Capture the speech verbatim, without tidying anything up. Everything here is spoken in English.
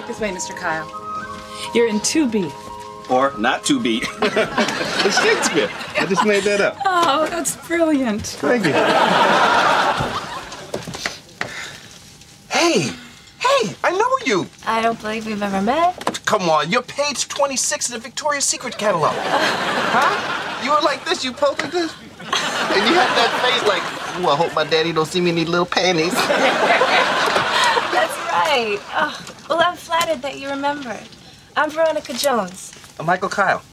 Right this way, Mister Kyle. You're in two B. Or not two B. It's Shakespeare. I just made that up. Oh, that's brilliant. Thank you. Hey, hey, I know you. I don't believe we've ever met. Come on, you're page twenty-six in the Victoria's Secret catalog. Huh? You were like this, you posed like this. And you had that face like, ooh, I hope my daddy don't see me in these little panties. That's right. Oh, well, I'm flattered that you remembered. I'm Veronica Jones. I'm Michael Kyle.